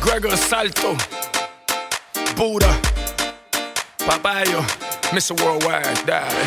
Gregor Salto, Buddha, Papayo, Mr. Worldwide, dale.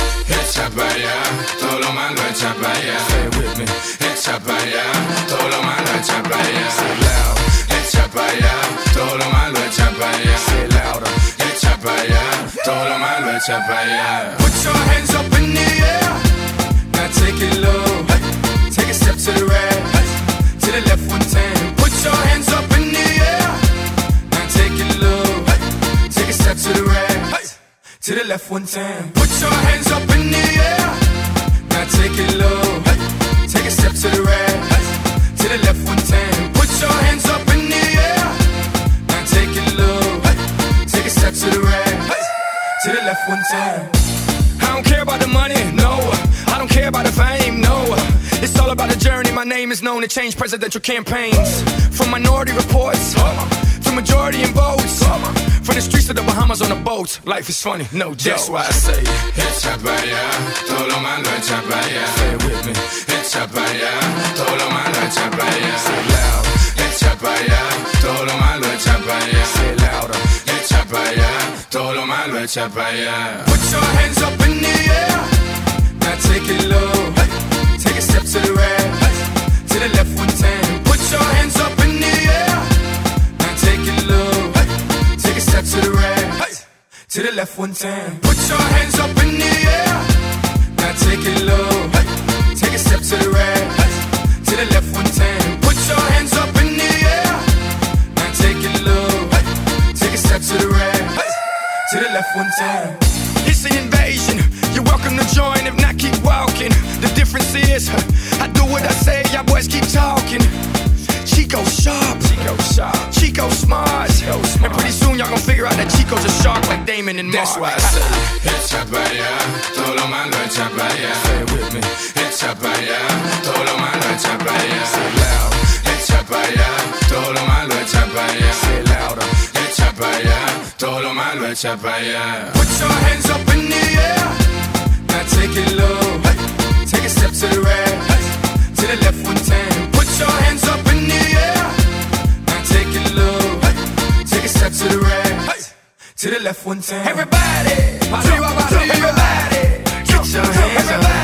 Echa pa' allá, todo lo malo echa pa' allá. Say it with me. Echa pa' allá, todo lo malo echa pa' allá. Say it loud. Echa pa' allá, todo lo malo echa pa' allá. Say it louder. Echa pa' allá, todo lo malo echa pa' allá. Put your hands up in the air. Now take it low. Take a step to the right. To the left one time. Put your hands up in the air. Now take it low. Take a step to the right. To the left one time. Put your hands up in the air. Now take it low. Take a step to the right. To the left one time. Put your hands up in the air. Now take it low. Take a step to the right. To the left one time. I don't care about the money, no. I don't care about the fame, no. It's all about the journey. My name is known to change presidential campaigns. From Minority Reports to majority in votes. From the streets to the Bahamas on a boat. Life is funny, no joke. That's why I say Echa pa' allá, todo lo malo echa pa' allá. Say it with me. Echa pa' allá, todo lo malo echa pa' allá. Say it loud. Echa pa' allá, todo lo malo echa pa' allá. Say it louder. Echa pa' allá, todo lo malo echa pa' allá. Put your hands up in the air. Now take it low. Take a step to the right. To the left one time. Put your hands up in the air. Now take it low. Take a step to the right. To the left one time. Put your hands up in the air. Now take it low. Take a step to the right. To the left one time. Put your hands up in the air. Now take it low. Take a step to the right. To the left one time. It's an invasion. You're welcome to join. If not, keep walking. The difference is, I do what I say. Y'all boys keep talking. Chico sharp, Chico smart, and pretty soon y'all gon' figure out that Chico's a shark like Damon and Mark. That's why I say echa pa' allá, todo lo malo echa pa' allá. Say it with me. Echa pa' allá, todo lo malo echa pa' allá. Say it loud. Echa pa' allá, todo lo malo echa pa' allá. Say it louder. Echa pa' allá, todo lo malo echa pa' allá. Put your hands up in the air. Now take it low. Take a step to the right. To the left one time. Put your hands up in the air. Now take it low. Take a step to the right. To the left one time. Everybody, everybody, get your hands up.